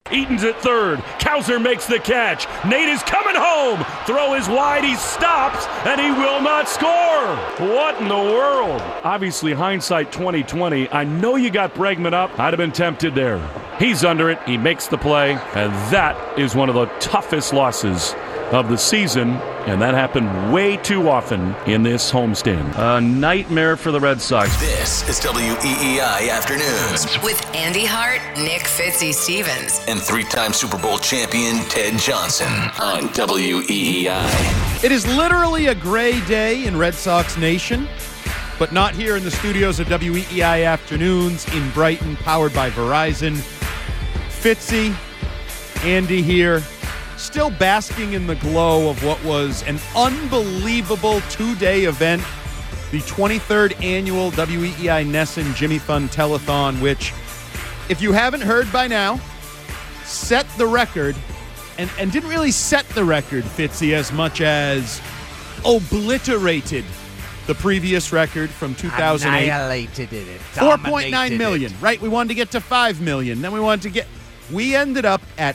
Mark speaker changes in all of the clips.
Speaker 1: Eaton's at third. Kauser makes the catch. Nate is coming home. Throw is wide. He stops, and he will not score. What in the world? Obviously, hindsight 2020. I know you got Bregman up. I'd have been tempted there. He's under it. He makes the play, and that is one of the toughest losses of the season, and that happened way too often in this homestand. A nightmare for the Red Sox.
Speaker 2: This is WEEI Afternoons
Speaker 3: with Andy Hart, Nick Fitzy-Stevens,
Speaker 2: and three-time Super Bowl champion Ted Johnson on WEEI.
Speaker 4: It is literally a gray day in Red Sox Nation, but not here in the studios of WEEI Afternoons in Brighton, powered by Verizon. Fitzy, Andy here. Still basking in the glow of what was an unbelievable two-day event, the 23rd annual WEEI Nesson Jimmy Fund Telethon, which, if you haven't heard by now, set the record, and didn't really set the record, Fitzy, as much as obliterated the previous record from 2008.
Speaker 5: Annihilated it.
Speaker 4: 4.9 million, right? We wanted to get to 5 million. Then we ended up at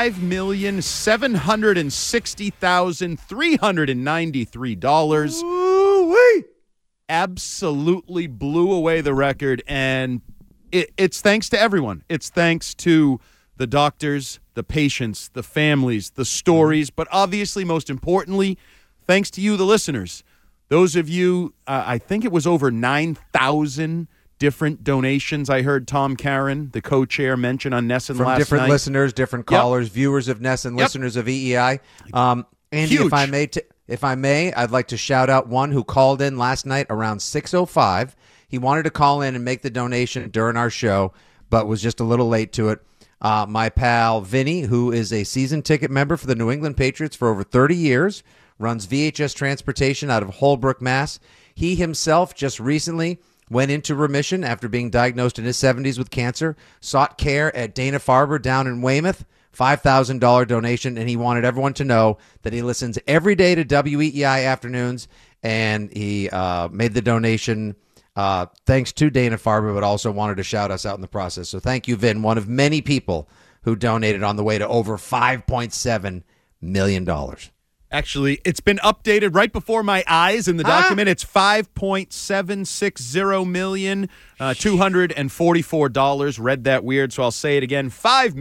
Speaker 4: 5,760,393.
Speaker 5: Ooh-wee.
Speaker 4: Absolutely blew away the record, and it's thanks to everyone. It's thanks to the doctors, the patients, the families, the stories, but obviously, most importantly, thanks to you, the listeners. Those of you, I think it was over 9,000 different donations. I heard Tom Caron, the co-chair, mention on Nesson last night.
Speaker 5: From different listeners, different callers, viewers of Nesson, listeners of EEI. Andy,
Speaker 4: Huge.
Speaker 5: if I may, I'd like to shout out one who called in last night around 6:05. He wanted to call in and make the donation during our show, but was just a little late to it. My pal Vinny, who is a season ticket member for the New England Patriots for over 30 years, runs VHS Transportation out of Holbrook, Mass. He himself just recently went into remission after being diagnosed in his 70s with cancer, sought care at Dana-Farber down in Weymouth, $5,000 donation, and he wanted everyone to know that he listens every day to WEEI Afternoons, and he made the donation thanks to Dana-Farber, but also wanted to shout us out in the process. So thank you, Vin, one of many people who donated on the way to over $5.7 million.
Speaker 4: Actually, it's been updated right before my eyes in the document. It's $5.760 million, $244. Read that weird, so I'll say it again.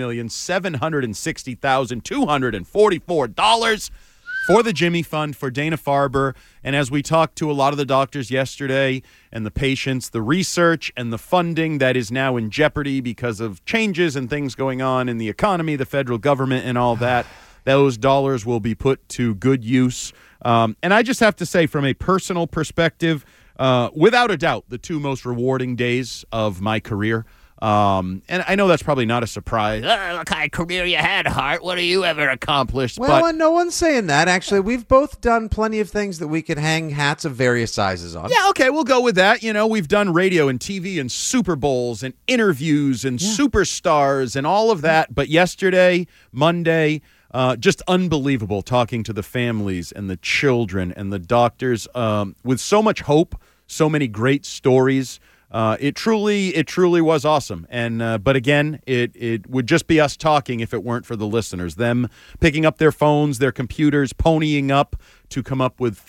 Speaker 4: $5,760,244 for the Jimmy Fund, for Dana-Farber. And as we talked to a lot of the doctors yesterday and the patients, the research and the funding that is now in jeopardy because of changes and things going on in the economy, the federal government and all that, those dollars will be put to good use. And I just have to say, from a personal perspective, without a doubt, the two most rewarding days of my career. And I know that's probably not a surprise. What kind of career you had, Hart? What have you ever accomplished?
Speaker 5: Well, and no one's saying that, actually. We've both done plenty of things that we could hang hats of various sizes on.
Speaker 4: Yeah, okay, we'll go with that. You know, we've done radio and TV and Super Bowls and interviews and superstars and all of that. But yesterday, Monday, just unbelievable talking to the families and the children and the doctors with so much hope, so many great stories. It truly was awesome. And but again, it would just be us talking if it weren't for the listeners, them picking up their phones, their computers, ponying up to come up with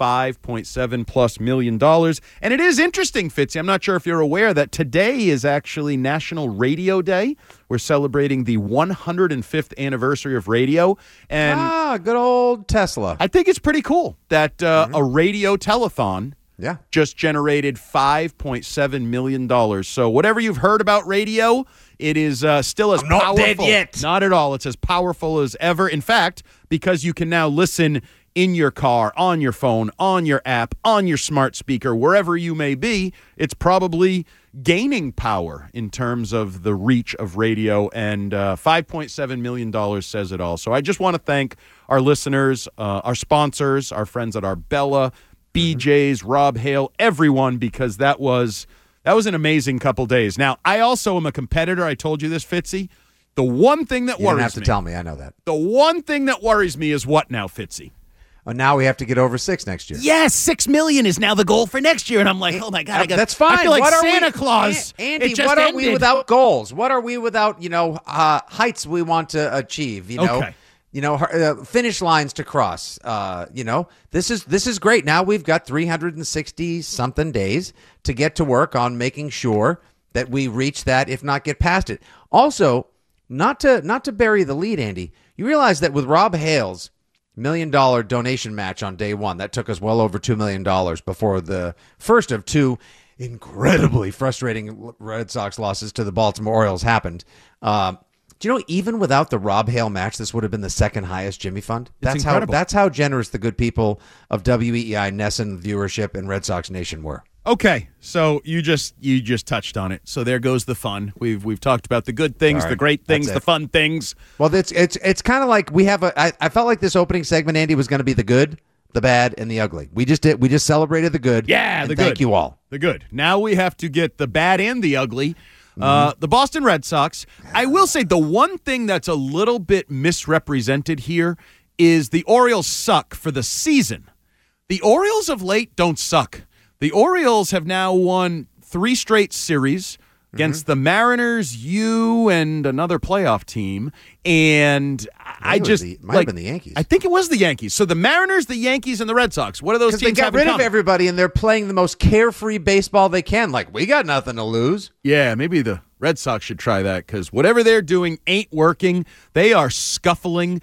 Speaker 4: $5.7+ million. And it is interesting, Fitzy, I'm not sure if you're aware that today is actually National Radio Day. We're celebrating the 105th anniversary of radio. And
Speaker 5: good old Tesla.
Speaker 4: I think it's pretty cool that a radio telethon just generated $5.7 million. So whatever you've heard about radio, it is still as powerful. Not dead yet. Not at all. It's as powerful as ever. In fact, because you can now listen in your car, on your phone, on your app, on your smart speaker, wherever you may be, it's probably gaining power in terms of the reach of radio, and $5.7 million says it all. So I just want to thank our listeners, our sponsors, our friends at Arbella, BJ's, Rob Hale, everyone, because that was an amazing couple days. Now, I also am a competitor. I told you this, Fitzy. The one thing that worries me.
Speaker 5: You don't have to tell me. I know that.
Speaker 4: The one thing that worries me is what now, Fitzy?
Speaker 5: now we have to get over 6 next year.
Speaker 4: Yes, 6 million is now the goal for next year, and I'm like, oh my god,
Speaker 5: that's fine.
Speaker 4: I feel like
Speaker 5: What are
Speaker 4: Santa
Speaker 5: we,
Speaker 4: Claus.
Speaker 5: Andy,
Speaker 4: It just
Speaker 5: what are
Speaker 4: ended.
Speaker 5: we without goals? What are we without heights we want to achieve?
Speaker 4: Okay.
Speaker 5: Finish lines to cross. This is great. Now we've got 360 something days to get to work on making sure that we reach that, if not get past it. Also, not to bury the lead, Andy. You realize that with Rob Hale's $1 million donation match on day one, that took us well over $2 million before the first of 2 incredibly frustrating Red Sox losses to the Baltimore Orioles happened. Do you know, even without the Rob Hale match, this would have been the second highest Jimmy Fund?
Speaker 4: Incredible.
Speaker 5: That's how generous the good people of WEEI, NESN viewership, and Red Sox Nation were.
Speaker 4: Okay, so you just touched on it. So there goes the fun. We've talked about the good things, the great things, the fun things.
Speaker 5: Well, it's kind of like we have I felt like this opening segment, Andy, was going to be the good, the bad, and the ugly. We just celebrated the good.
Speaker 4: Yeah, the good.
Speaker 5: Thank you all.
Speaker 4: The good. Now we have to get the bad and the ugly. The Boston Red Sox. I will say the one thing that's a little bit misrepresented here is the Orioles suck for the season. The Orioles of late don't suck. The Orioles have now won 3 straight series against the Mariners, you, and another playoff team. And might have
Speaker 5: been the Yankees.
Speaker 4: I think it was the Yankees. So the Mariners, the Yankees, and the Red Sox. What do those teams
Speaker 5: they got
Speaker 4: have in
Speaker 5: rid of
Speaker 4: common?
Speaker 5: everybody, and they're playing the most carefree baseball they can. Like, we got nothing to lose.
Speaker 4: Yeah, maybe the Red Sox should try that because whatever they're doing ain't working. They are scuffling.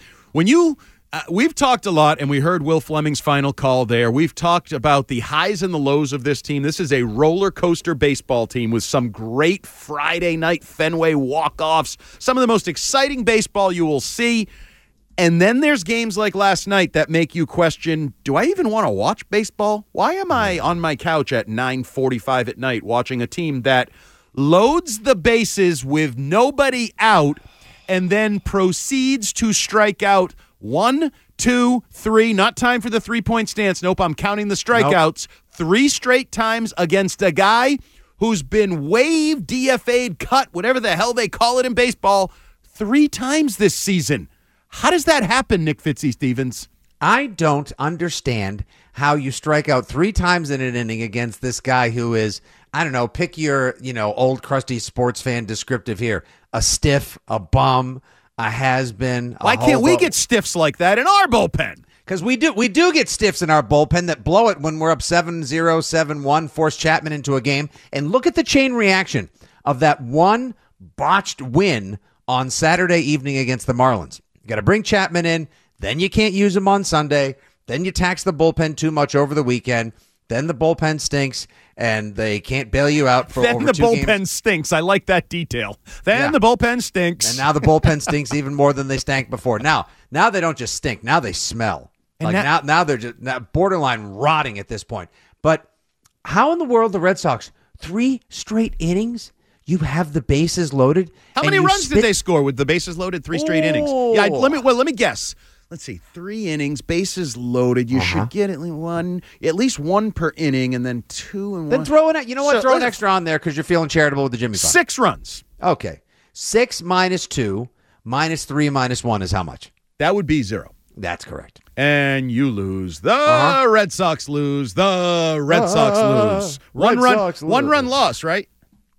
Speaker 4: We've talked a lot, and we heard Will Fleming's final call there. We've talked about the highs and the lows of this team. This is a roller coaster baseball team with some great Friday night Fenway walk-offs, some of the most exciting baseball you will see. And then there's games like last night that make you question, do I even want to watch baseball? Why am I on my couch at 9:45 at night watching a team that loads the bases with nobody out and then proceeds to strike out 1, 2, 3, not time for the 3-point stance. Nope, I'm counting the strikeouts. 3 straight times against a guy who's been waived, DFA'd, cut, whatever the hell they call it in baseball, 3 times this season. How does that happen, Nick Fitzy-Stevens?
Speaker 5: I don't understand how you strike out 3 times in an inning against this guy who is, I don't know, pick your, old crusty sports fan descriptive here. A stiff, a bum, a has-been.
Speaker 4: Why can't we get stiffs like that in our bullpen?
Speaker 5: Because we do get stiffs in our bullpen that blow it when we're up 7-0, 7-1, force Chapman into a game. And look at the chain reaction of that one botched win on Saturday evening against the Marlins. You got to bring Chapman in, then you can't use him on Sunday, then you tax the bullpen too much over the weekend, then the bullpen stinks, and they can't bail you out for over 2 games.
Speaker 4: Then the bullpen stinks. I like that detail. Then the bullpen stinks.
Speaker 5: And now the bullpen stinks even more than they stank before. Now they don't just stink. Now they smell.
Speaker 4: And
Speaker 5: now they're just borderline rotting at this point. But how in the world the Red Sox, 3 straight innings, you have the bases loaded?
Speaker 4: How many runs did they score with the bases loaded 3 straight innings? Yeah, let me guess. Let's see, 3 innings, bases loaded. You should get at least one per inning, and then 2 and 1.
Speaker 5: Then throw it. You know what? Throw an extra on there because you're feeling charitable with the Jimmy Fund.
Speaker 4: 6 runs.
Speaker 5: Okay, 6 minus 2 minus 3 minus 1 is how much?
Speaker 4: That would be 0.
Speaker 5: That's correct.
Speaker 4: And you lose. The Red Sox lose. The Red Sox lose. One run loss, right?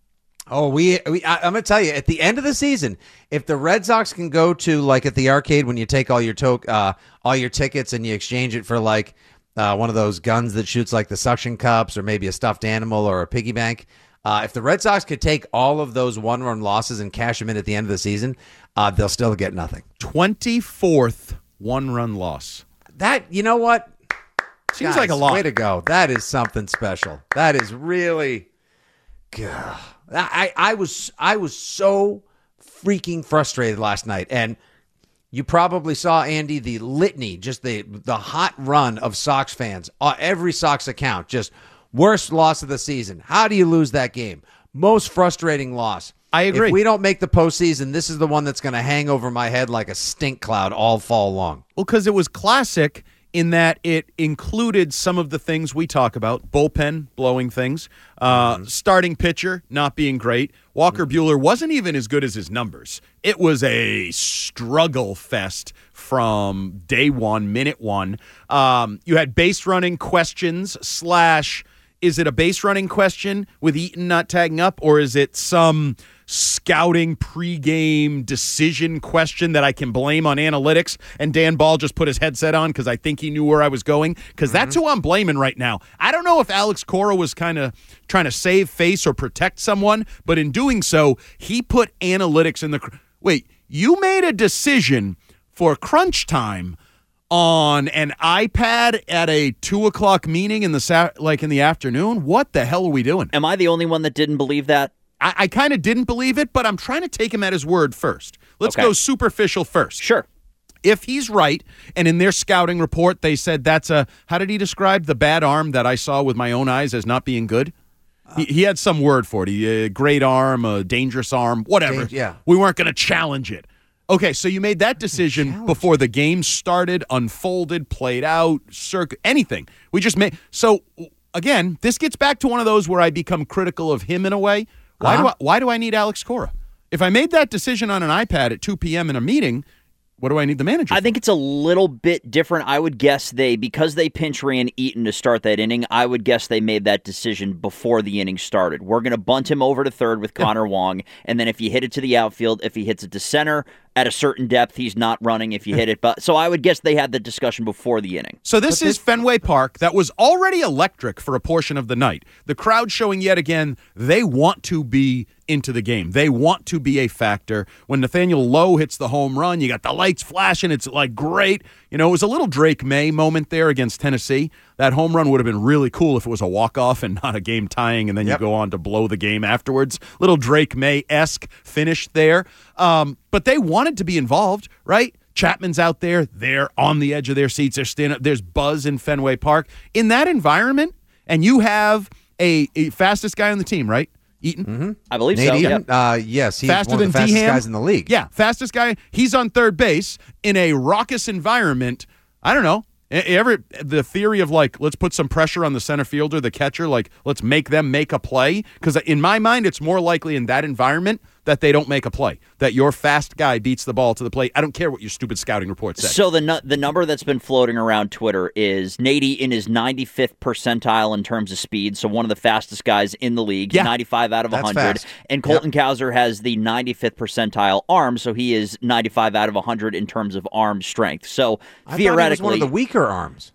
Speaker 5: Oh, I'm going to tell you, at the end of the season, if the Red Sox can go to, like, at the arcade when you take all your tickets and you exchange it for, like, one of those guns that shoots, like, the suction cups or maybe a stuffed animal or a piggy bank, if the Red Sox could take all of those one-run losses and cash them in at the end of the season, they'll still get nothing.
Speaker 4: 24th one-run loss.
Speaker 5: That, you know what?
Speaker 4: Seems like a lot.
Speaker 5: Way to go. That is something special. That is really... God. I was so freaking frustrated last night, and you probably saw, Andy, the litany, just the hot run of Sox fans, every Sox account, just worst loss of the season. How do you lose that game? Most frustrating loss.
Speaker 4: I agree.
Speaker 5: If we don't make the postseason, this is the one that's going to hang over my head like a stink cloud all fall long.
Speaker 4: Well, because it was classic. in that it included some of the things we talk about, bullpen blowing things, starting pitcher not being great. Walker Buehler wasn't even as good as his numbers. It was a struggle fest from day one, minute one. You had base running questions / is it a base running question with Eaton not tagging up, or is it some scouting pregame decision question that I can blame on analytics, and Dan Ball just put his headset on because I think he knew where I was going? Because that's who I'm blaming right now. I don't know if Alex Cora was kind of trying to save face or protect someone, but in doing so, he put analytics in the... Wait, you made a decision for crunch time on an iPad at a 2:00 meeting in the afternoon? What the hell are we doing?
Speaker 6: Am I the only one that didn't believe that?
Speaker 4: I kind of didn't believe it, but I'm trying to take him at his word first. Let's go superficial first.
Speaker 6: Sure.
Speaker 4: If he's right, and in their scouting report they said that's how did he describe the bad arm that I saw with my own eyes as not being good? He had some word for it. A great arm, a dangerous arm, whatever.
Speaker 5: Yeah.
Speaker 4: We weren't going to challenge it. Okay, so you made that decision before the game started, unfolded, played out, anything. We just made... So, again, this gets back to one of those where I become critical of him in a way. Why do I need Alex Cora? If I made that decision on an iPad at 2 p.m. in a meeting, what do I need the manager for?
Speaker 6: I think it's a little bit different. I would guess because they pinch ran Eaton to start that inning, I would guess they made that decision before the inning started. We're going to bunt him over to third with Connor Wong, and then if you hit it to the outfield, if he hits it to center, at a certain depth, he's not running if you hit it. But so I would guess they had the discussion before the inning.
Speaker 4: So this is Fenway Park that was already electric for a portion of the night. The crowd showing yet again they want to be into the game. They want to be a factor. When Nathaniel Lowe hits the home run, you got the lights flashing. It's like great. You know, it was a little Drake May moment there against Tennessee. That home run would have been really cool if it was a walk-off and not a game tying, and then you go on to blow the game afterwards. Little Drake May-esque finish there. But they wanted to be involved, right? Chapman's out there. They're on the edge of their seats. They're standing up. There's buzz in Fenway Park. In that environment, and you have a fastest guy on the team, right? Eaton?
Speaker 5: Mm-hmm.
Speaker 6: I believe
Speaker 5: Nate
Speaker 6: so.
Speaker 5: Eaton?
Speaker 6: Yep.
Speaker 5: Yes, he's
Speaker 4: Faster
Speaker 5: one of
Speaker 4: than
Speaker 5: the fastest
Speaker 4: D-Ham?
Speaker 5: guys in the league.
Speaker 4: Yeah, fastest guy. He's on third base in a raucous environment. I don't know. The theory of, like, let's put some pressure on the center fielder, the catcher, like, let's make them make a play. Because in my mind, it's more likely in that environment that they don't make a play, that your fast guy beats the ball to the plate. I don't care what your stupid scouting report said.
Speaker 6: So the number that's been floating around Twitter is Nate Eaton is 95th percentile in terms of speed, so one of the fastest guys in the league, 95 out of 100.
Speaker 5: Fast.
Speaker 6: And Colton Cowser has the 95th percentile arm, so he is 95 out of 100 in terms of arm strength. So
Speaker 5: I
Speaker 6: theoretically,
Speaker 5: thought it was one of the weaker arms.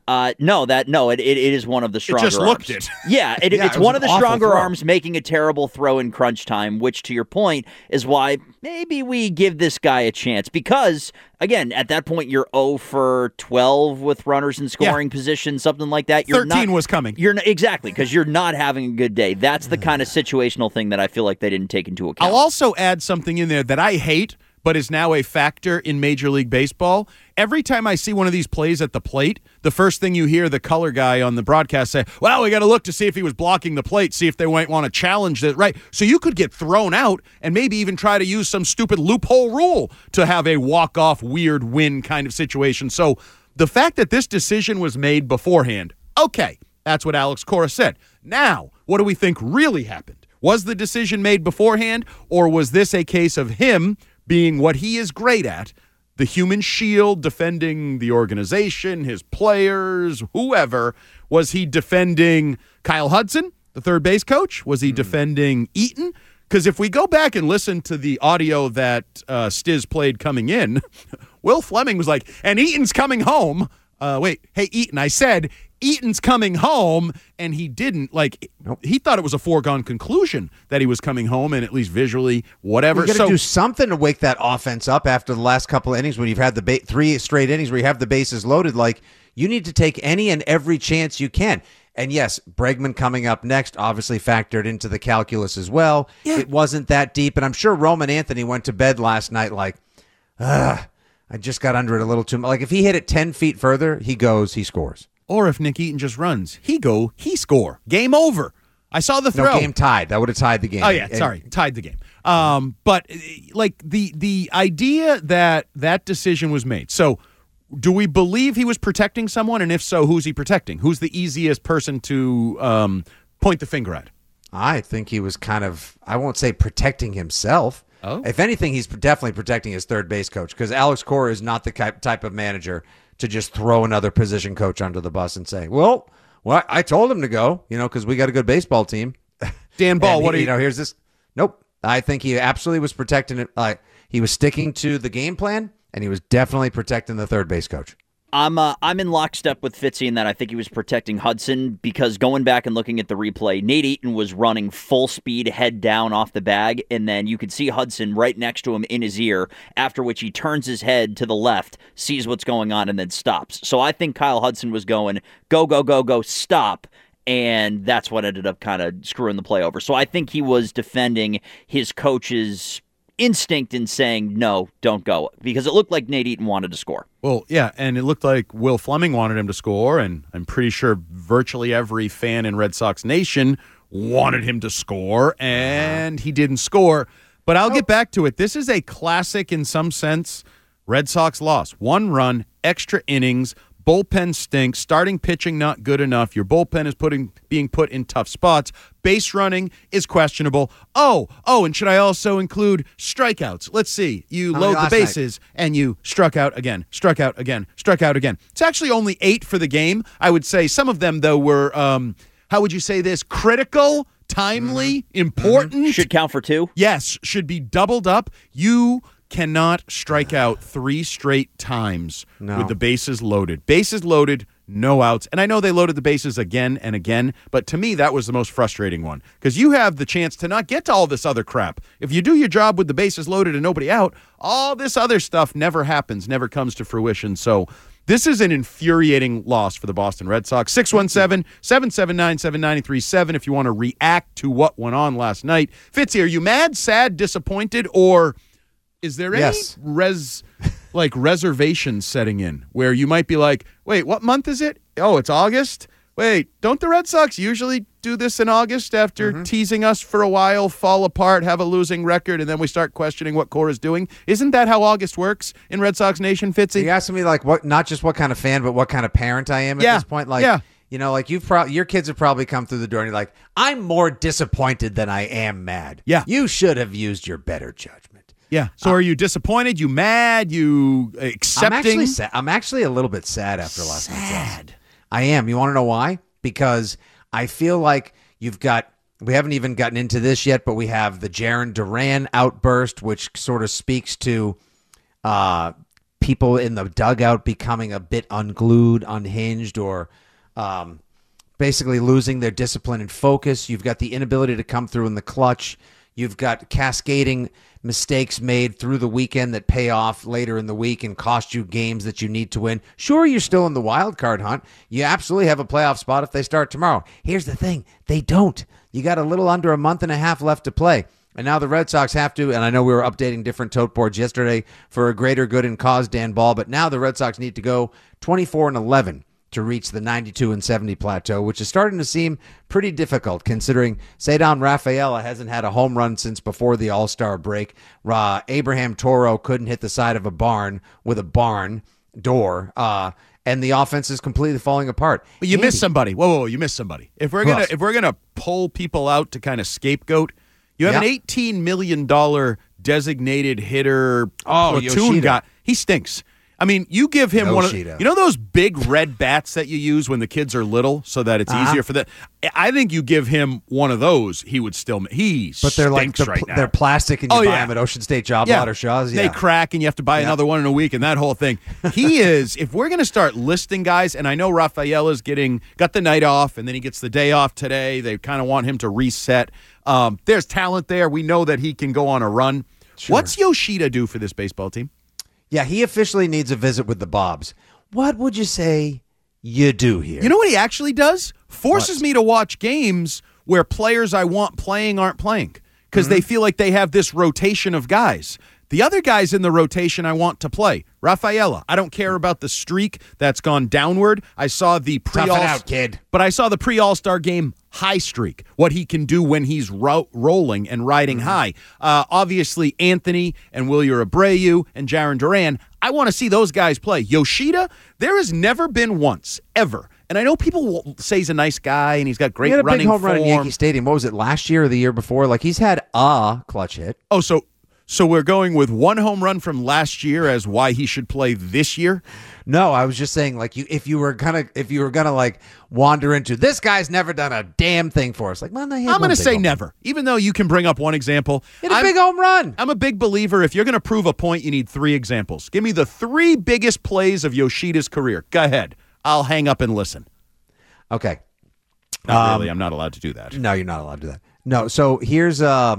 Speaker 6: It is one of the stronger
Speaker 4: just
Speaker 6: arms.
Speaker 4: looked it.
Speaker 6: Yeah,
Speaker 5: it
Speaker 6: it's
Speaker 5: was
Speaker 6: one
Speaker 5: an
Speaker 6: of the
Speaker 5: awful
Speaker 6: stronger
Speaker 5: throw.
Speaker 6: arms making a terrible throw in crunch time, which, to your point, is why maybe we give this guy a chance. Because, again, at that point, you're 0 for 12 with runners in scoring position, something like that.
Speaker 4: 13 was coming.
Speaker 6: Exactly, because you're not having a good day. That's the kind of situational thing that I feel like they didn't take into account.
Speaker 4: I'll also add something in there that I hate, but is now a factor in Major League Baseball. Every time I see one of these plays at the plate, the first thing you hear the color guy on the broadcast say, well, we got to look to see if he was blocking the plate, see if they might want to challenge it, right? So you could get thrown out and maybe even try to use some stupid loophole rule to have a walk-off weird win kind of situation. So the fact that this decision was made beforehand, okay, that's what Alex Cora said. Now, what do we think really happened? Was the decision made beforehand, or was this a case of him being what he is great at, the human shield, defending the organization, his players, whoever? Was he defending Kyle Hudson, the third base coach? Was he defending Eaton? Because if we go back and listen to the audio that Stiz played coming in, Will Fleming was like, and Eaton's coming home. Hey, Eaton, I said Eaton's coming home, and he didn't. Like, he thought it was a foregone conclusion that he was coming home, and at least visually, whatever.
Speaker 5: You got to do something to wake that offense up after the last couple of innings when you've had the 3 straight innings where you have the bases loaded. Like, you need to take any and every chance you can. And yes, Bregman coming up next obviously factored into the calculus as well. Yeah. It wasn't that deep, and I'm sure Roman Anthony went to bed last night like, I just got under it a little too much. Like, if he hit it 10 feet further, he scores.
Speaker 4: Or if Nick Eaton just runs, he score. Game over. I saw the throw.
Speaker 5: No, game tied. That would have tied the game.
Speaker 4: Oh, yeah, tied the game. But, like, the idea that decision was made. So, Do we believe he was protecting someone? And if so, who's he protecting? Who's the easiest person to point the finger at?
Speaker 5: I think he was kind of, I won't say protecting himself.
Speaker 4: Oh.
Speaker 5: If anything, he's definitely protecting his third base coach, because Alex Cora is not the type of manager to just throw another position coach under the bus and say, well, I told him to go, because we got a good baseball team.
Speaker 4: Dan Ball, what do you...
Speaker 5: here's this. Nope. I think he absolutely was protecting it. He was sticking to the game plan, and he was definitely protecting the third base coach.
Speaker 6: I'm in lockstep with Fitzy in that I think he was protecting Hudson, because going back and looking at the replay, Nate Eaton was running full speed, head down off the bag, and then you could see Hudson right next to him in his ear, after which he turns his head to the left, sees what's going on, and then stops. So I think Kyle Hudson was going, go, go, go, go, stop, and that's what ended up kind of screwing the play over. So I think he was defending his coach's instinct in saying, no, don't go, because it looked like Nate Eaton wanted to score.
Speaker 4: Well, yeah, and it looked like Will Fleming wanted him to score, and I'm pretty sure virtually every fan in Red Sox Nation wanted him to score, and he didn't score. But I'll get back to it. This is a classic, in some sense, Red Sox loss. 1 run, extra innings, bullpen stinks, starting pitching not good enough. Your bullpen is being put in tough spots. Base running is questionable. Oh, and should I also include strikeouts? Let's see. You load the bases, and you struck out again. It's actually only 8 for the game. I would say some of them, though, were, how would you say this, critical, timely, important.
Speaker 6: Should count for 2?
Speaker 4: Yes, should be doubled up. You cannot strike out 3 straight times with the bases loaded. Bases loaded, no outs. And I know they loaded the bases again and again, but to me, that was the most frustrating one, because you have the chance to not get to all this other crap. If you do your job with the bases loaded and nobody out, all this other stuff never happens, never comes to fruition. So this is an infuriating loss for the Boston Red Sox. 617-779-7937 if you want to react to what went on last night. Fitzy, are you mad, sad, disappointed, or is there any reservation setting in where you might be like, wait, what month is it? Oh, it's August? Wait, don't the Red Sox usually do this in August after teasing us for a while, fall apart, have a losing record, and then we start questioning what Cora's doing? Isn't that how August works in Red Sox Nation, Fitzy?
Speaker 5: Are you asking me, what, not just what kind of fan, but what kind of parent I am at this point? Your kids have probably come through the door and you're like, I'm more disappointed than I am mad.
Speaker 4: Yeah.
Speaker 5: You should have used your better judgment.
Speaker 4: Yeah. So are you disappointed? You mad? You accepting?
Speaker 5: I'm actually a little bit sad after last night's loss. I am. You want to know why? Because I feel like we haven't even gotten into this yet, but we have the Jarren Duran outburst, which sort of speaks to people in the dugout becoming a bit unglued, unhinged, or basically losing their discipline and focus. You've got the inability to come through in the clutch. You've got cascading mistakes made through the weekend that pay off later in the week and cost you games that you need to win. Sure, you're still in the wild card hunt. You absolutely have a playoff spot if they start tomorrow. Here's the thing. They don't. You got a little under a month and a half left to play. And now the Red Sox have to, and I know we were updating different tote boards yesterday for a greater good and cause, Dan Ball, but now the Red Sox need to go 24-11. To reach the 92-70 plateau, which is starting to seem pretty difficult considering Ceddanne Rafaela hasn't had a home run since before the All-Star break. Abraham Toro couldn't hit the side of a barn with a barn door, and the offense is completely falling apart.
Speaker 4: But you missed somebody. Whoa, you missed somebody. If we're gonna pull people out to kind of scapegoat, you have an $18 million designated hitter platoon guy. He stinks. I mean, you give him one of those big red bats that you use when the kids are little so that it's easier for them. I think you give him one of those, he would still. But
Speaker 5: they're like they're plastic, and you buy them at Ocean State Job Lot or Shaw's.
Speaker 4: They crack, and you have to buy another one in a week, and that whole thing. He is. If we're going to start listing guys, and I know Rafaela's got the night off, and then he gets the day off today. They kind of want him to reset. There's talent there. We know that he can go on a run. Sure. What's Yoshida do for this baseball team?
Speaker 5: Yeah, he officially needs a visit with the Bobs. What would you say you do here?
Speaker 4: You know what he actually does? Forces me to watch games where players I want playing aren't playing because they feel like they have this rotation of guys. The other guys in the rotation I want to play. Rafaela, I don't care about the streak that's gone downward. I saw the
Speaker 5: Tough it out, kid.
Speaker 4: But I saw the pre-All-Star game high streak, what he can do when he's rolling and riding high. Obviously, Anthony and Wilyer Abreu and Jaron Duran, I want to see those guys play. Yoshida, there has never been once, ever. And I know people will say he's a nice guy and he's got great running form.
Speaker 5: He had a big home run in Yankee Stadium. What was it, last year or the year before? Like, he's had a clutch hit.
Speaker 4: Oh, so we're going with one home run from last year as why he should play this year?
Speaker 5: No, I was just saying, like, if you were gonna like wander into this guy's never done a damn thing for us, like, well, no,
Speaker 4: I'm going to say never, even though you can bring up one example.
Speaker 5: Hit a big home run.
Speaker 4: I'm a big believer. If you're going to prove a point, you need 3 examples. Give me the 3 biggest plays of Yoshida's career. Go ahead. I'll hang up and listen.
Speaker 5: Okay.
Speaker 4: Not really. I'm not allowed to do that.
Speaker 5: No, you're not allowed to do that. No. So here's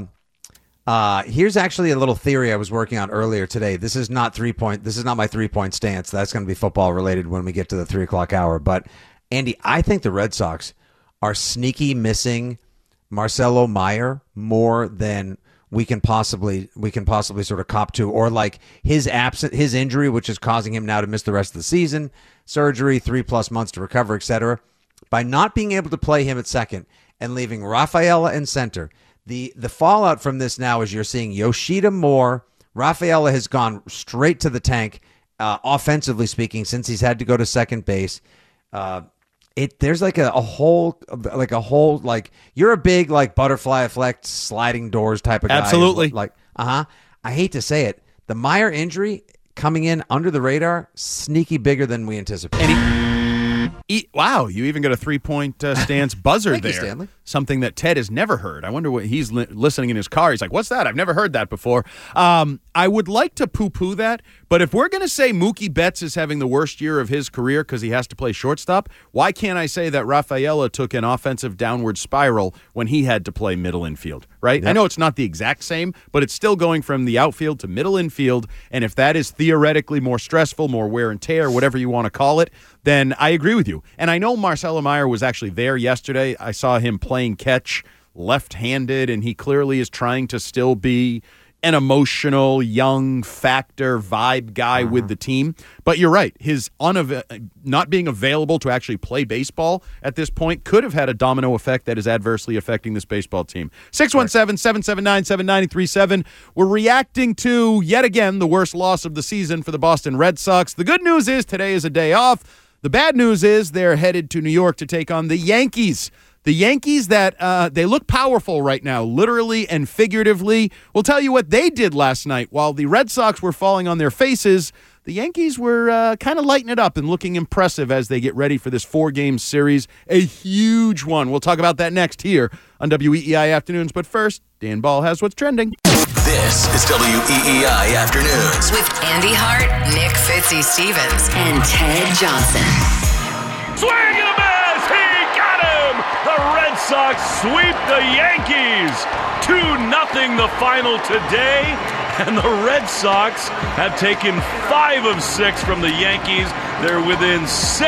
Speaker 5: actually a little theory I was working on earlier today. This is not 3-point. This is not my 3-point stance. That's going to be football related when we get to the 3:00 hour. But Andy, I think the Red Sox are sneaky missing Marcelo Meyer more than we can possibly sort of cop to, or like his injury, which is causing him now to miss the rest of the season, surgery, 3+ months to recover, etc. By not being able to play him at second and leaving Rafaela in center. The fallout from this now is you're seeing Yoshida more. Rafaela has gone straight to the tank, offensively speaking, since he's had to go to second base. There's like a whole you're a big like butterfly effect, sliding doors type of guy.
Speaker 4: Absolutely.
Speaker 5: I hate to say it, the Meyer injury coming in under the radar, sneaky bigger than we anticipated.
Speaker 4: Wow, you even got a 3-point stance buzzer
Speaker 5: Thank
Speaker 4: there.
Speaker 5: you, Stanley.
Speaker 4: Something that Ted has never heard. I wonder what he's listening in his car. He's like, what's that? I've never heard that before. I would like to poo-poo that, but if we're going to say Mookie Betts is having the worst year of his career because he has to play shortstop, why can't I say that Rafaela took an offensive downward spiral when he had to play middle infield, right? Yep. I know it's not the exact same, but it's still going from the outfield to middle infield, and if that is theoretically more stressful, more wear and tear, whatever you want to call it, then I agree with you. And I know Marcelo Meyer was actually there yesterday. I saw him playing catch left-handed, and he clearly is trying to still be an emotional, young factor vibe guy with the team. But you're right. His not being available to actually play baseball at this point could have had a domino effect that is adversely affecting this baseball team. 617-779-7937. We're reacting to, yet again, the worst loss of the season for the Boston Red Sox. The good news is today is a day off. The bad news is they're headed to New York to take on the Yankees. The Yankees that they look powerful right now, literally and figuratively. We'll tell you what they did last night. While the Red Sox were falling on their faces, the Yankees were kind of lighting it up and looking impressive as they get ready for this 4-game series, a huge one. We'll talk about that next here on WEEI Afternoons. But first, Dan Ball has what's trending.
Speaker 2: This is WEEI Afternoons
Speaker 3: with Andy Hart, Nick Fitzy Stevens, and Ted Johnson.
Speaker 1: Swing and a miss! He got him! The Red Sox sweep the Yankees! 2-0 the final today, and the Red Sox have taken 5 of 6 from the Yankees. They're within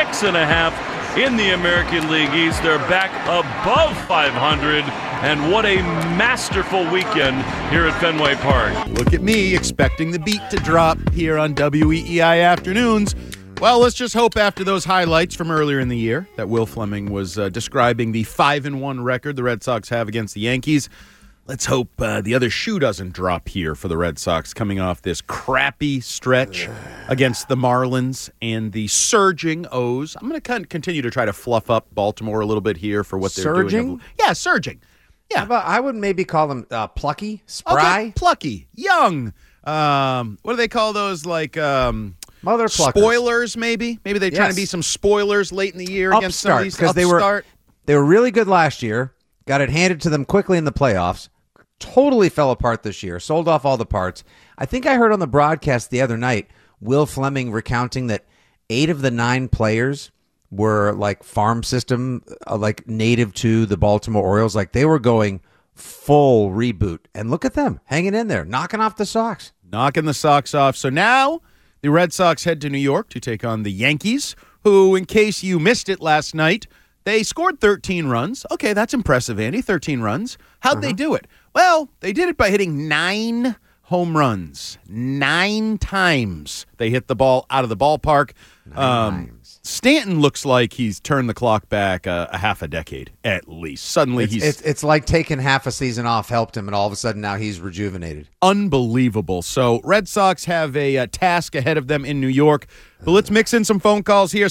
Speaker 1: 6.5 in the American League East. They're back above 500, and what a masterful weekend here at Fenway Park.
Speaker 4: Look at me expecting the beat to drop here on WEEI Afternoons. Well, let's just hope after those highlights from earlier in the year that Will Fleming was describing the 5-1 record the Red Sox have against the Yankees. Let's hope the other shoe doesn't drop here for the Red Sox coming off this crappy stretch against the Marlins and the surging O's. I'm going to continue to try to fluff up Baltimore a little bit here for what they're doing. Yeah, surging. Yeah.
Speaker 5: I would maybe call them plucky, spry.
Speaker 4: Okay, plucky, young. What do they call those? Like
Speaker 5: mother pluckers.
Speaker 4: Spoilers, maybe? Maybe they're trying to be some spoilers late in the year against some of these
Speaker 5: because they were really good last year, got it handed to them quickly in the playoffs, totally fell apart this year, sold off all the parts. I think I heard on the broadcast the other night Will Fleming recounting that 8 of the 9 players were like farm system, like native to the Baltimore Orioles. Like they were going full reboot. And look at them hanging in there, knocking off the Sox.
Speaker 4: Knocking the Sox off. So now the Red Sox head to New York to take on the Yankees, who, in case you missed it last night, they scored 13 runs. Okay, that's impressive, Andy. 13 runs. How'd they do it? Well, they did it by hitting 9 home runs. 9 times they hit the ball out of the ballpark. Stanton looks like he's turned the clock back a half a decade at least. Suddenly
Speaker 5: it's like taking half a season off helped him, and all of a sudden now he's rejuvenated.
Speaker 4: Unbelievable. So Red Sox have a task ahead of them in New York. But let's mix in some phone calls here,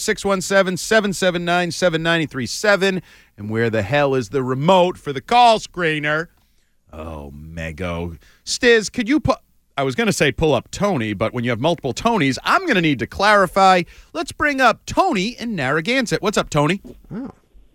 Speaker 4: 617-779-7937. And where the hell is the remote for the call screener? Oh, Mego. Stiz, could you I was going to say pull up Tony, but when you have multiple Tonys, I'm going to need to clarify. Let's bring up Tony in Narragansett. What's up, Tony?
Speaker 5: Oh.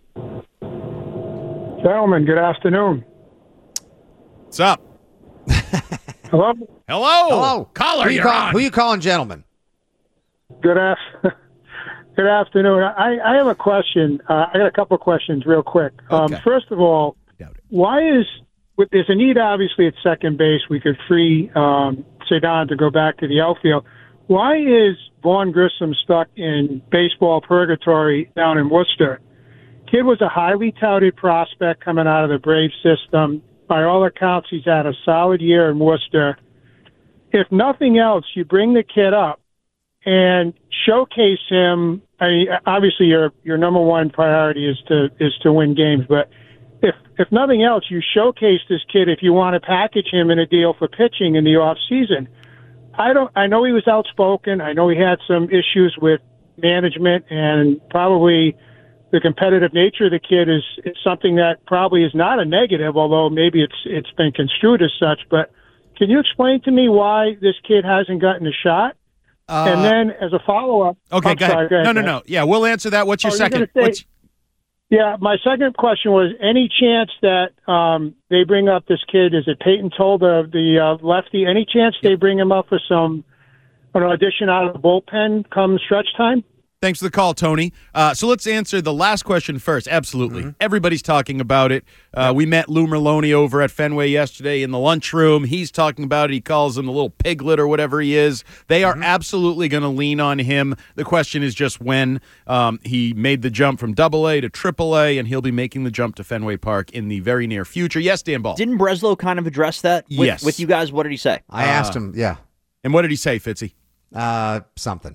Speaker 7: Gentlemen, good afternoon.
Speaker 4: What's up?
Speaker 7: Hello?
Speaker 5: Hello.
Speaker 4: Caller, you're on.
Speaker 5: Who you calling, gentlemen?
Speaker 7: Good afternoon. I have a question. I got a couple of questions real quick.
Speaker 4: Okay.
Speaker 7: First of all, why is there's a need, obviously, at second base. We could free Cedon to go back to the outfield. Why is Vaughn Grissom stuck in baseball purgatory down in Worcester? Kid was a highly touted prospect coming out of the Braves system. By all accounts, he's had a solid year in Worcester. If nothing else, you bring the kid up and showcase him. I mean, obviously, your number one priority is to win games, but if nothing else, you showcase this kid if you want to package him in a deal for pitching in the off season. I know he was outspoken. I know he had some issues with management, and probably the competitive nature of the kid is something that probably is not a negative, although maybe it's been construed as such. But can you explain to me why this kid hasn't gotten a shot? And then as a follow-up...
Speaker 4: Okay, go ahead. No. Yeah, we'll answer that. What's your second?
Speaker 7: Yeah, my second question was, any chance that they bring up this kid, is it Peyton Toll, the lefty, any chance they bring him up for an audition out of the bullpen come stretch time?
Speaker 4: Thanks for the call, Tony. So let's answer the last question first. Absolutely. Mm-hmm. Everybody's talking about it. We met Lou Merlone over at Fenway yesterday in the lunchroom. He's talking about it. He calls him the little piglet or whatever he is. They are absolutely going to lean on him. The question is just when. He made the jump from AA to AAA, and he'll be making the jump to Fenway Park in the very near future. Yes, Dan Ball.
Speaker 6: Didn't Breslow kind of address that with you guys? What did he say?
Speaker 5: I asked him, yeah.
Speaker 4: And what did he say, Fitzy?
Speaker 5: Something.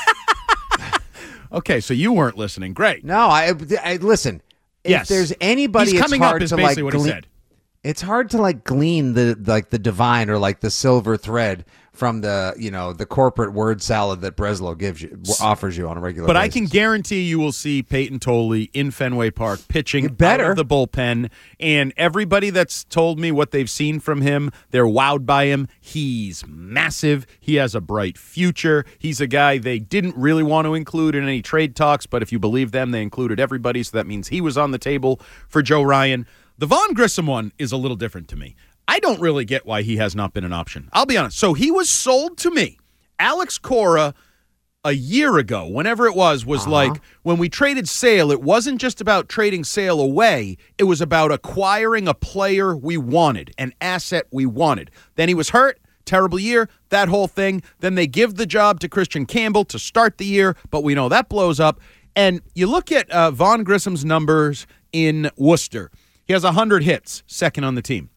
Speaker 4: Okay, so you weren't listening. Great.
Speaker 5: No, I listen.
Speaker 4: Yes.
Speaker 5: If there's anybody,
Speaker 4: he's coming
Speaker 5: it's hard
Speaker 4: up is
Speaker 5: to
Speaker 4: basically
Speaker 5: like
Speaker 4: what he said.
Speaker 5: It's hard to like glean the divine or like the silver thread from the corporate word salad that Breslow offers you on a regular basis.
Speaker 4: But I can guarantee you will see Peyton Tolle in Fenway Park pitching
Speaker 5: out
Speaker 4: of the bullpen, and everybody that's told me what they've seen from him, they're wowed by him. He's massive. He has a bright future. He's a guy they didn't really want to include in any trade talks, but if you believe them, they included everybody, so that means he was on the table for Joe Ryan. The Vaughn Grissom one is a little different to me. I don't really get why he has not been an option. I'll be honest. So he was sold to me. Alex Cora, a year ago, whenever it was like, when we traded Sale, it wasn't just about trading Sale away. It was about acquiring a player we wanted, an asset we wanted. Then he was hurt. Terrible year, that whole thing. Then they give the job to Christian Campbell to start the year, but we know that blows up. And you look at Vaughn Grissom's numbers in Worcester. He has 100 hits, second on the team.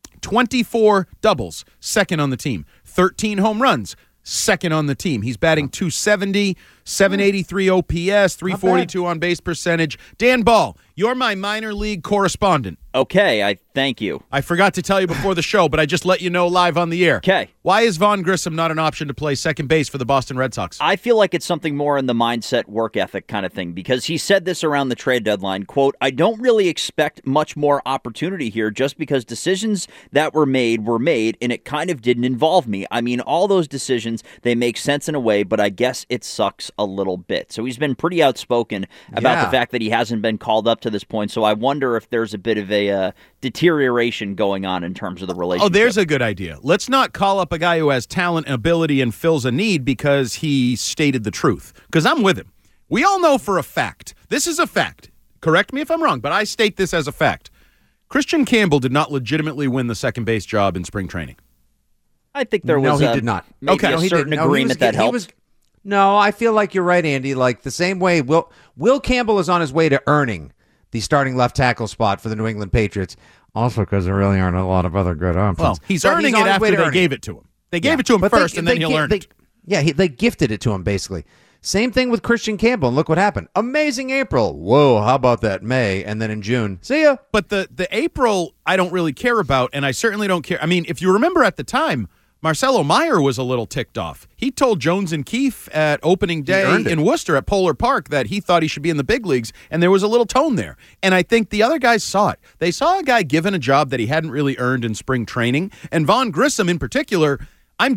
Speaker 4: 24 doubles, second on the team. 13 home runs, second on the team. He's batting .270, 783 OPS, 342 on base percentage. Dan Ball, you're my minor league correspondent.
Speaker 6: Okay, I thank you.
Speaker 4: I forgot to tell you before the show, but I just let you know live on the air.
Speaker 6: Okay.
Speaker 4: Why is Vaughn Grissom not an option to play second base for the Boston Red Sox?
Speaker 6: I feel like it's something more in the mindset, work ethic kind of thing, because he said this around the trade deadline, quote, I don't really expect much more opportunity here just because decisions that were made, and it kind of didn't involve me. I mean, all those decisions, they make sense in a way, but I guess it sucks a little bit. So he's been pretty outspoken about the fact that he hasn't been called up to this point, so I wonder if there's a bit of a deterioration going on in terms of the relationship.
Speaker 4: Oh, there's a good idea. Let's not call up a guy who has talent and ability and fills a need because he stated the truth. Because I'm with him. We all know for a fact, this is a fact. Correct me if I'm wrong, but I state this as a fact. Christian Campbell did not legitimately win the second base job in spring training.
Speaker 6: I think there was
Speaker 5: he did not.
Speaker 6: Maybe a certain agreement that helped.
Speaker 5: No, I feel like you're right, Andy. Like the same way Will Campbell is on his way to earning the starting left tackle spot for the New England Patriots. Also because there really aren't a lot of other good options.
Speaker 4: Well, he's
Speaker 5: But
Speaker 4: earning
Speaker 5: on
Speaker 4: it
Speaker 5: his way
Speaker 4: after
Speaker 5: to
Speaker 4: they
Speaker 5: earning
Speaker 4: gave
Speaker 5: it.
Speaker 4: it to him. They gave it to him
Speaker 5: But
Speaker 4: first, and then he'll earn it.
Speaker 5: They gifted it to him, basically. Same thing with Christian Campbell, and look what happened. Amazing April. Whoa, how about that May? And then in June, see ya.
Speaker 4: But the April, I don't really care about, and I certainly don't care. I mean, if you remember at the time, Marcelo Meyer was a little ticked off. He told Jones and Keefe at opening day in Worcester at Polar Park that he thought he should be in the big leagues, and there was a little tone there. And I think the other guys saw it. They saw a guy given a job that he hadn't really earned in spring training, and Vaughn Grissom in particular. I'm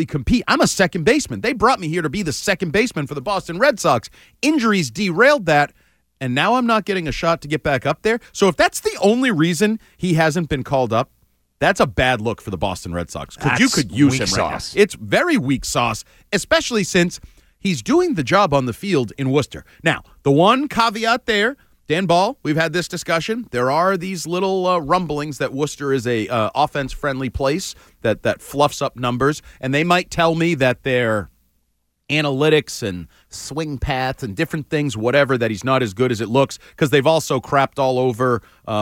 Speaker 4: a second baseman. They brought me here to be the second baseman for the Boston Red Sox. Injuries derailed that, and now I'm not getting a shot to get back up there. So if that's the only reason he hasn't been called up, that's a bad look for the Boston Red Sox. You could use him right now. It's very weak sauce, especially since he's doing the job on the field in Worcester. Now, the one caveat there, Dan Ball, we've had this discussion. There are these little rumblings that Worcester is a offense-friendly place that fluffs up numbers, and they might tell me that their analytics and swing paths and different things, whatever, that he's not as good as it looks, because they've also crapped all over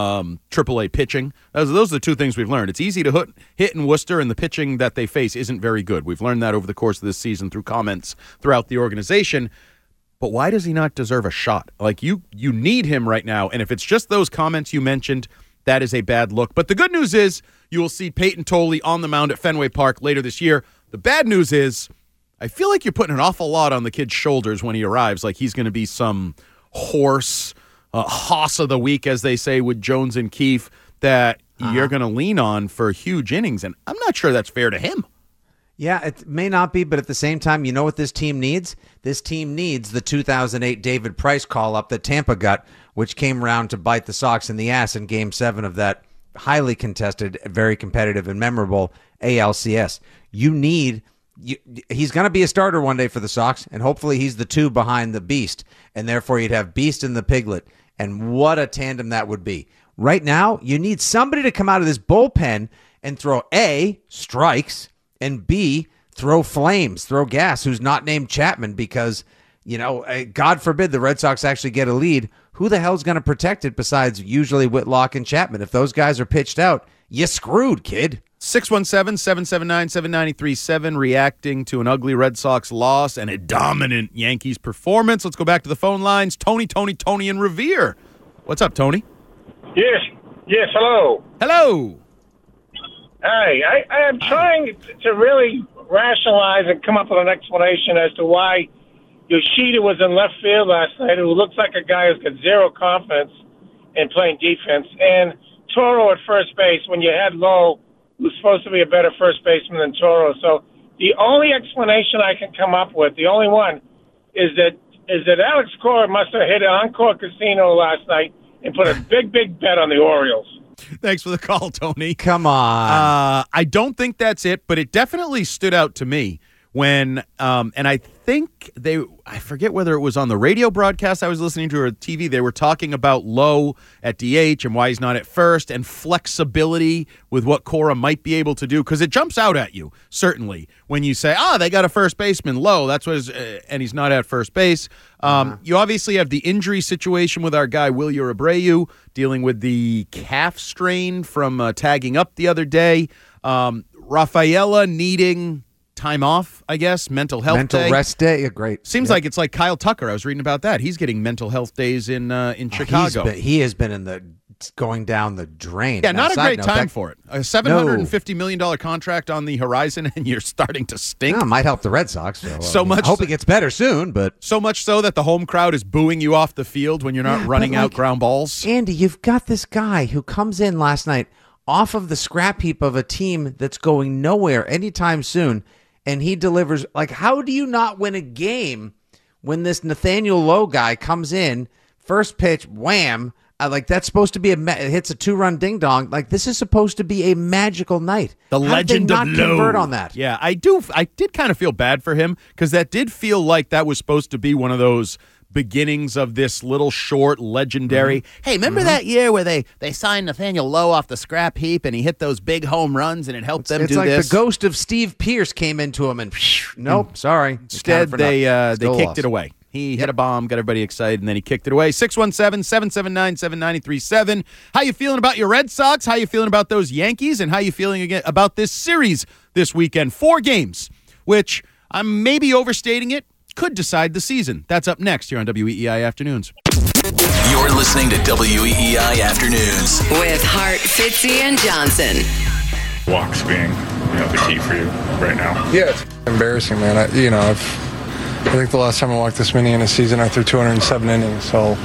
Speaker 4: AAA pitching. Those are the two things we've learned. It's easy to hit in Worcester, and the pitching that they face isn't very good. We've learned that over the course of this season through comments throughout the organization. But why does he not deserve a shot? Like, you need him right now, and if it's just those comments you mentioned, that is a bad look. But the good news is you will see Peyton Tolley on the mound at Fenway Park later this year. The bad news is I feel like you're putting an awful lot on the kid's shoulders when he arrives, like he's going to be some hoss of the week, as they say with Jones and Keefe, that you're going to lean on for huge innings, and I'm not sure that's fair to him.
Speaker 5: Yeah, it may not be, but at the same time, you know what this team needs? This team needs the 2008 David Price call-up that Tampa got, which came around to bite the Sox in the ass in Game 7 of that highly contested, very competitive, and memorable ALCS. He's going to be a starter one day for the Sox, and hopefully he's the two behind the Beast, and therefore you'd have Beast and the Piglet, and what a tandem that would be. Right now, you need somebody to come out of this bullpen and throw A, strikes, and B, throw flames, throw gas, who's not named Chapman, because, God forbid the Red Sox actually get a lead. Who the hell's going to protect it besides usually Whitlock and Chapman? If those guys are pitched out, you screwed, kid.
Speaker 4: 617-779-7937, reacting to an ugly Red Sox loss and a dominant Yankees performance. Let's go back to the phone lines. Tony in Revere. What's up, Tony?
Speaker 8: Yes, hello.
Speaker 4: Hello.
Speaker 8: Hey, I am trying to really rationalize and come up with an explanation as to why Yoshida was in left field last night, who looks like a guy who's got zero confidence in playing defense, and Toro at first base when you had Lowe, who's supposed to be a better first baseman than Toro. So the only explanation I can come up with, the only one, is that Alex Cora must have hit an Encore Casino last night and put a big bet on the Orioles.
Speaker 4: Thanks for the call, Tony.
Speaker 5: Come on.
Speaker 4: I don't think that's it, but it definitely stood out to me when, and I think I forget whether it was on the radio broadcast I was listening to or TV, they were talking about Lowe at DH and why he's not at first and flexibility with what Cora might be able to do, because it jumps out at you, certainly, when you say, they got a first baseman, Lowe, that's what and he's not at first base. You obviously have the injury situation with our guy, Wilyer Abreu, dealing with the calf strain from tagging up the other day. Rafaela needing time off, I guess, mental
Speaker 5: rest day. Yeah, great.
Speaker 4: Seems like it's like Kyle Tucker. I was reading about that. He's getting mental health days in Chicago.
Speaker 5: He has been going down the drain.
Speaker 4: Yeah, not a great time for it. A $750 million contract on the horizon, and you're starting to stink.
Speaker 5: No, might help the Red Sox.
Speaker 4: So much.
Speaker 5: I hope it gets better soon, but
Speaker 4: so much so that the home crowd is booing you off the field when you're not running out ground balls.
Speaker 5: Andy, you've got this guy who comes in last night off of the scrap heap of a team that's going nowhere anytime soon, and he delivers. Like, how do you not win a game when this Nathaniel Lowe guy comes in, first pitch, wham, that's supposed to be hits a 2-run ding dong. Like, this is supposed to be a magical night.
Speaker 4: The legend of Lowe.
Speaker 5: Not convert on that.
Speaker 4: Yeah, I did kind of feel bad for him, because that did feel like that was supposed to be one of those beginnings of this little short legendary. Hey, remember that year where they signed Nathaniel Lowe off the scrap heap and he hit those big home runs and it helped them do this?
Speaker 5: It's like the ghost of Steve Pierce came into him and nope, sorry.
Speaker 4: Instead, they kicked it away. He hit a bomb, got everybody excited, and then he kicked it away. 617-779-7937. How you feeling about your Red Sox? How you feeling about those Yankees? And how you feeling about this series this weekend? 4 games, which I'm maybe overstating it, could decide the season. That's up next here on WEEI Afternoons.
Speaker 2: You're listening to WEEI Afternoons
Speaker 3: with Hart, Fitzy, and Johnson.
Speaker 9: Walks being, the key for you right now.
Speaker 10: Yeah, it's embarrassing, man. I think the last time I walked this many in a season, I threw 207 innings. So,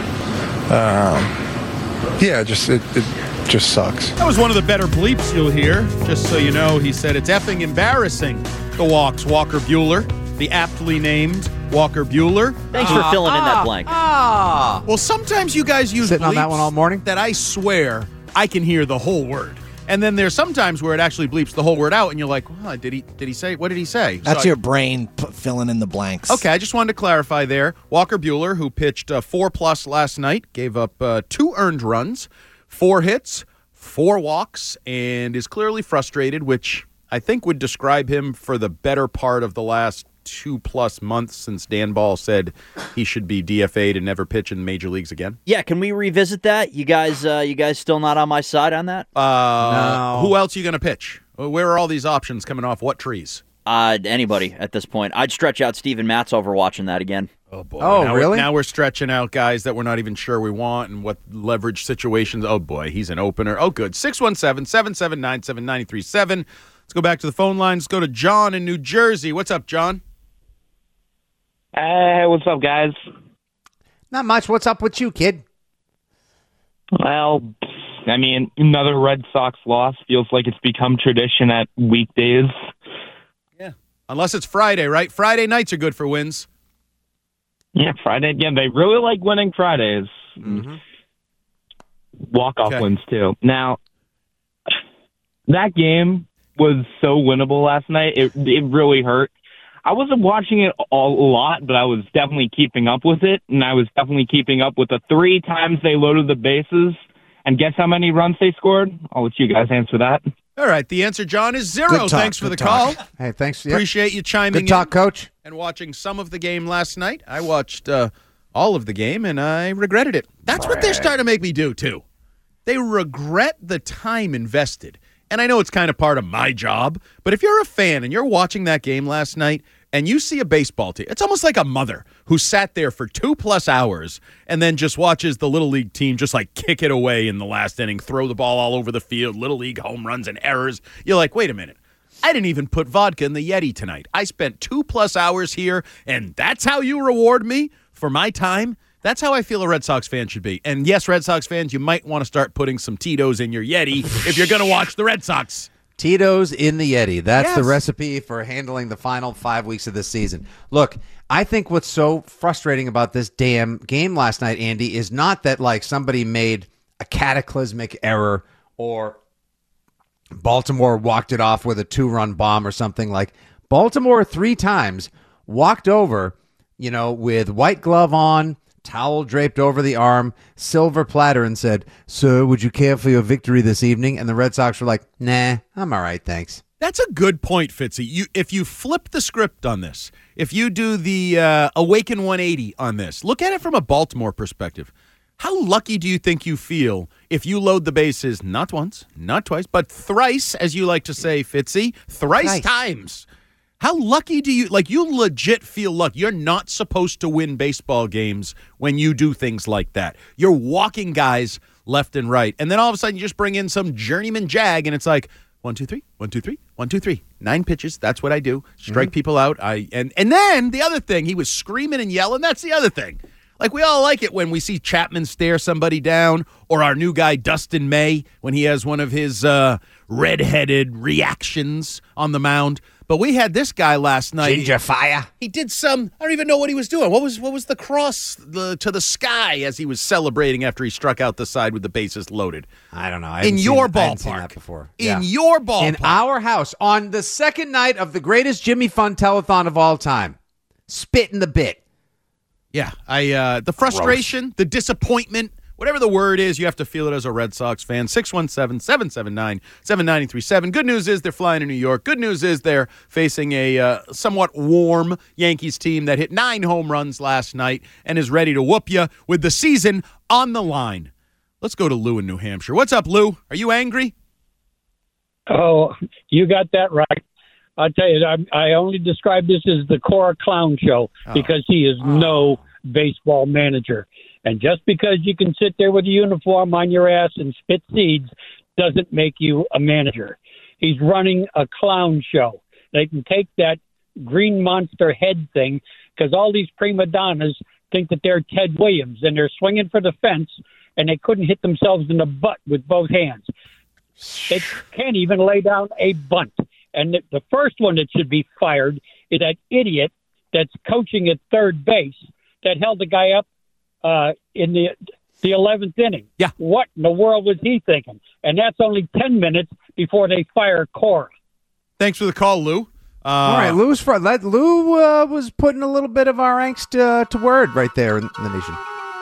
Speaker 10: it just sucks.
Speaker 4: That was one of the better bleeps you'll hear. Just so you know, he said it's effing embarrassing. The walks, Walker Buehler, the aptly named Walker Buehler.
Speaker 6: Thanks for filling in that blank.
Speaker 4: Well, sometimes you guys use
Speaker 5: Sitting on that
Speaker 4: bleeps
Speaker 5: one all morning?
Speaker 4: that I swear I can hear the whole word. And then there's sometimes where it actually bleeps the whole word out, and you're like, well, did he say? What did he say?
Speaker 11: That's your brain filling in the blanks.
Speaker 4: Okay, I just wanted to clarify there. Walker Buehler, who pitched 4+ last night, gave up 2 earned runs, 4 hits, 4 walks, and is clearly frustrated, which I think would describe him for the better part of the last 2+ months since Dan Ball said he should be DFA'd and never pitch in the major leagues again.
Speaker 6: Yeah, can we revisit that? You guys still not on my side on that?
Speaker 5: No.
Speaker 4: Who else are you going to pitch? Where are all these options coming off? What trees?
Speaker 6: Anybody at this point. I'd stretch out Steven Matz over watching that again.
Speaker 4: Oh, boy.
Speaker 5: Oh, really?
Speaker 4: Now we're stretching out guys that we're not even sure we want and what leverage situations. Oh, boy, he's an opener. Oh, good. 617-779-7937. Let's go back to the phone lines. Let's go to John in New Jersey. What's up, John?
Speaker 12: Hey, what's up, guys?
Speaker 5: Not much. What's up with you, kid?
Speaker 12: Well, another Red Sox loss feels like it's become tradition at weekdays.
Speaker 4: Yeah. Unless it's Friday, right? Friday nights are good for wins.
Speaker 12: Yeah, Friday. Yeah, they really like winning Fridays.
Speaker 5: Mm-hmm.
Speaker 12: Walk-off wins, too. Now, that game was so winnable last night. It really hurt. I wasn't watching it a lot, but I was definitely keeping up with it, and I was definitely keeping up with the 3 times they loaded the bases. And guess how many runs they scored? I'll let you guys answer that.
Speaker 4: All right, the answer, John, is 0.
Speaker 5: Good talk,
Speaker 4: Thanks for the
Speaker 5: talk.
Speaker 4: call.
Speaker 5: Hey, thanks. Yep.
Speaker 4: Appreciate you chiming
Speaker 5: Good talk,
Speaker 4: in.
Speaker 5: Coach.
Speaker 4: And watching some of the game last night. I watched all of the game, and I regretted it. That's what they're starting to make me do, too. They regret the time invested. And I know it's kind of part of my job, but if you're a fan and you're watching that game last night and you see a baseball team, it's almost like a mother who sat there for 2+ hours and then just watches the Little League team just like kick it away in the last inning, throw the ball all over the field, Little League home runs and errors. You're like, wait a minute. I didn't even put vodka in the Yeti tonight. I spent 2+ hours here, and that's how you reward me for my time? That's how I feel a Red Sox fan should be. And yes, Red Sox fans, you might want to start putting some Tito's in your Yeti if you're going to watch the Red Sox.
Speaker 5: Tito's in the Yeti. That's the
Speaker 4: Yes.
Speaker 5: recipe for handling the final 5 weeks of this season. Look, I think what's so frustrating about this damn game last night, Andy, is not that like somebody made a cataclysmic error or Baltimore walked it off with a 2-run bomb or something. Like Baltimore 3 times walked over, with white glove on, towel draped over the arm, silver platter, and said, "Sir, would you care for your victory this evening?" And the Red Sox were like, "Nah, I'm all right, thanks."
Speaker 4: That's a good point, Fitzy. If you flip the script on this, if you do the Awaken 180 on this, look at it from a Baltimore perspective. How lucky do you think you feel if you load the bases not once, not twice, but thrice, as you like to say, Fitzy, thrice times? How lucky do you legit feel lucky? You're not supposed to win baseball games when you do things like that. You're walking guys left and right. And then all of a sudden you just bring in some journeyman jag and it's like 1, 2, 3, 1, 2, 3, 1, 2, 3. 9 pitches. That's what I do. Strike people out. And then the other thing, he was screaming and yelling. That's the other thing. Like, we all like it when we see Chapman stare somebody down, or our new guy, Dustin May, when he has one of his redheaded reactions on the mound. But we had this guy last night.
Speaker 5: Ginger fire.
Speaker 4: He did some, I don't even know what he was doing. What was the cross to the sky as he was celebrating after he struck out the side with the bases loaded?
Speaker 5: I don't know.
Speaker 4: In your
Speaker 5: I haven't seen
Speaker 4: ballpark.
Speaker 5: that before.
Speaker 4: In your ballpark.
Speaker 5: In our house, on the second night of the greatest Jimmy Fun telethon of all time. Spit in the bit.
Speaker 4: Yeah, the frustration, the disappointment Whatever the word is, you have to feel it as a Red Sox fan. 617-779-7937. Good news is they're flying to New York. Good news is they're facing a somewhat warm Yankees team that hit 9 home runs last night and is ready to whoop you with the season on the line. Let's go to Lou in New Hampshire. What's up, Lou? Are you angry?
Speaker 13: Oh, you got that right. I'll tell you, I only describe this as the Cora Clown Show because he is no baseball manager. And just because you can sit there with a uniform on your ass and spit seeds doesn't make you a manager. He's running a clown show. They can take that green monster head thing because all these prima donnas think that they're Ted Williams and they're swinging for the fence and they couldn't hit themselves in the butt with both hands. They can't even lay down a bunt. And the first one that should be fired is that idiot that's coaching at third base that held the guy up in the 11th inning.
Speaker 4: Yeah.
Speaker 13: What in the world was he thinking? And that's only 10 minutes before they fire Cora.
Speaker 4: Thanks for the call, Lou.
Speaker 5: All right, Lou was putting a little bit of our angst to word right there in the nation.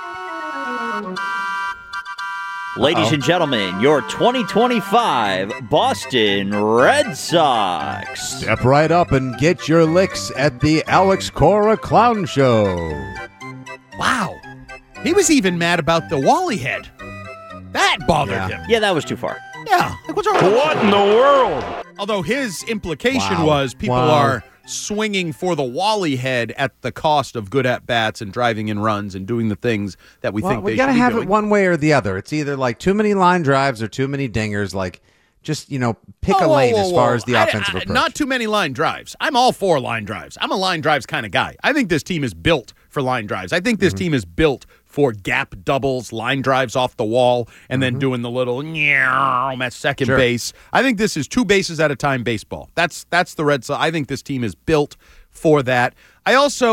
Speaker 6: Ladies and gentlemen, your 2025 Boston Red Sox.
Speaker 5: Step right up and get your licks at the Alex Cora Clown Show.
Speaker 4: Wow. He was even mad about the Wally head. That bothered him.
Speaker 6: Yeah, that was too far.
Speaker 4: Yeah. Like, what's wrong?
Speaker 1: What in the world?
Speaker 4: Although his implication was people are swinging for the Wally head at the cost of good at-bats and driving in runs and doing the things that we think they should be doing.
Speaker 5: We got to have it one way or the other. It's either like too many line drives or too many dingers. Like, just, pick a lane as far as the offensive approach.
Speaker 4: Not too many line drives. I'm all for line drives. I'm a line drives kind of guy. I think this team is built for line drives. I think this team is built for gap doubles, line drives off the wall, and then doing the little at second base. I think this is 2 bases at a time baseball. That's the Red Sox. I think this team is built for that. I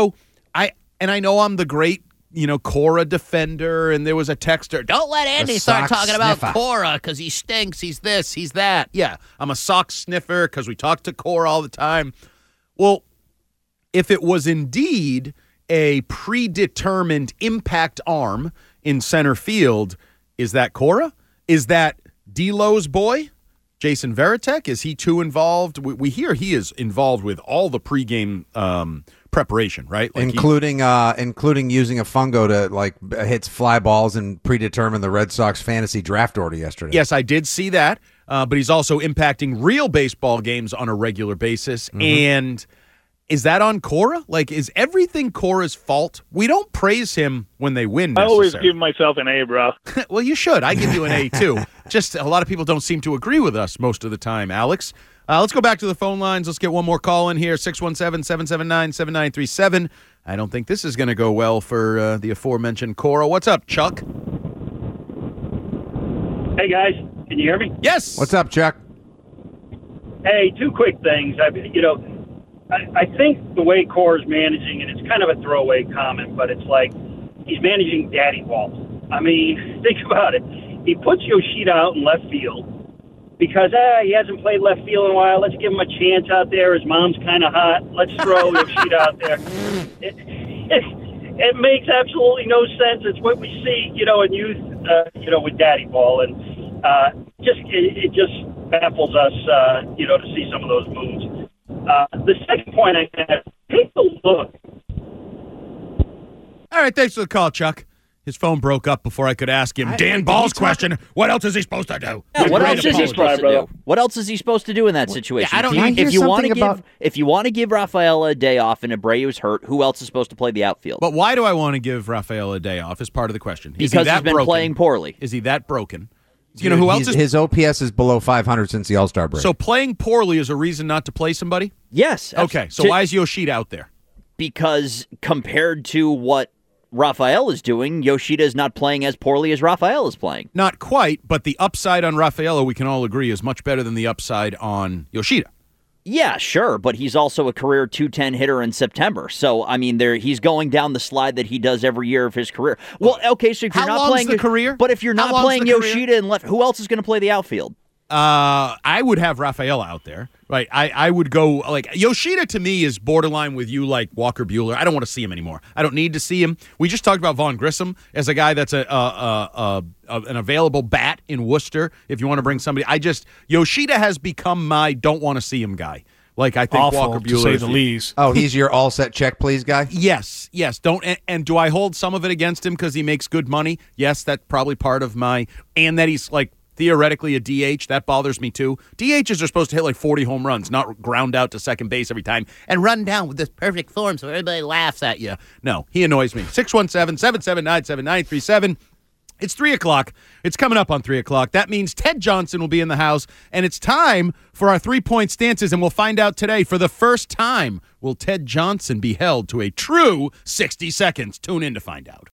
Speaker 4: know I'm the great Cora defender, and there was a texter, don't let Andy start talking about Cora because he stinks, he's this, he's that. Yeah, I'm a sock sniffer because we talk to Cora all the time. Well, if it was indeed a predetermined impact arm in center field, is that Cora? Is that D'Lo's boy, Jason Varitek? Is he too involved? We hear he is involved with all the pregame preparation, right? Like including
Speaker 5: using a fungo to hits fly balls and predetermine the Red Sox fantasy draft order yesterday.
Speaker 4: Yes, I did see that, but he's also impacting real baseball games on a regular basis. And is that on Cora? Like, is everything Cora's fault? We don't praise him when they win.
Speaker 14: I always give myself an A, bro.
Speaker 4: Well, you should. I give you an A, too. Just a lot of people don't seem to agree with us most of the time, Alex. Let's go back to the phone lines. Let's get one more call in here, 617-779-7937. I don't think this is going to go well for the aforementioned Cora. What's up, Chuck?
Speaker 14: Hey, guys. Can you hear me?
Speaker 4: Yes.
Speaker 5: What's up, Chuck?
Speaker 14: Hey, 2 quick things. I think the way Cora's managing, and it's kind of a throwaway comment, but it's like he's managing daddy balls. I mean, think about it. He puts Yoshida out in left field because he hasn't played left field in a while. Let's give him a chance out there. His mom's kind of hot. Let's throw Yoshida out there. It makes absolutely no sense. It's what we see, in youth, with daddy ball, and it just baffles us, to see some of those moves. The second point I have, take a look.
Speaker 4: All right, thanks for the call, Chuck. His phone broke up before I could ask him Dan Ball's question. What else is he supposed to do?
Speaker 6: Yeah, what else is he supposed to do? What else is he supposed to do in that situation?
Speaker 4: Yeah, I don't.
Speaker 6: If you want to give Rafaela a day off and Abreu's hurt, who else is supposed to play the outfield?
Speaker 4: But why do I want to give Rafaela a day off? Is part of the question.
Speaker 6: Because he's been playing poorly.
Speaker 4: Is he that broken? Who else is?
Speaker 5: His OPS is below 500 since the All-Star break.
Speaker 4: So playing poorly is a reason not to play somebody?
Speaker 6: Yes.
Speaker 4: Okay, so why is Yoshida out there?
Speaker 6: Because compared to what Rafael is doing, Yoshida is not playing as poorly as Rafael is playing.
Speaker 4: Not quite, but the upside on Rafaela, we can all agree, is much better than the upside on Yoshida.
Speaker 6: Yeah, sure, but he's also a career .210 hitter in September. So, I mean, he's going down the slide that he does every year of his career. Well, okay, so if you're not playing
Speaker 4: the career,
Speaker 6: but if you're not playing Yoshida and left, who else is going to play the outfield?
Speaker 4: I would have Rafael out there. Right. I would go like Yoshida to me is borderline with you like Walker Buehler. I don't want to see him anymore. I don't need to see him. We just talked about Vaughn Grissom as a guy that's an available bat in Worcester. If you want to bring somebody, Yoshida has become my don't want to see him guy. Like I think
Speaker 15: awful,
Speaker 4: Walker Buehler,
Speaker 15: to say the least.
Speaker 5: Oh, he's your all set check, please guy.
Speaker 4: Yes. Don't and do I hold some of it against him because he makes good money? Yes, that's probably part of my and that he's like. Theoretically, a DH, that bothers me too. DHs are supposed to hit like 40 home runs, not ground out to second base every time and run down with this perfect form so everybody laughs at you. No, he annoys me. 617-779-7937. It's 3 o'clock. It's coming up on 3 o'clock. That means Ted Johnson will be in the house, and it's time for our 3-point stances, and we'll find out today. For the first time, will Ted Johnson be held to a true 60 seconds? Tune in to find out.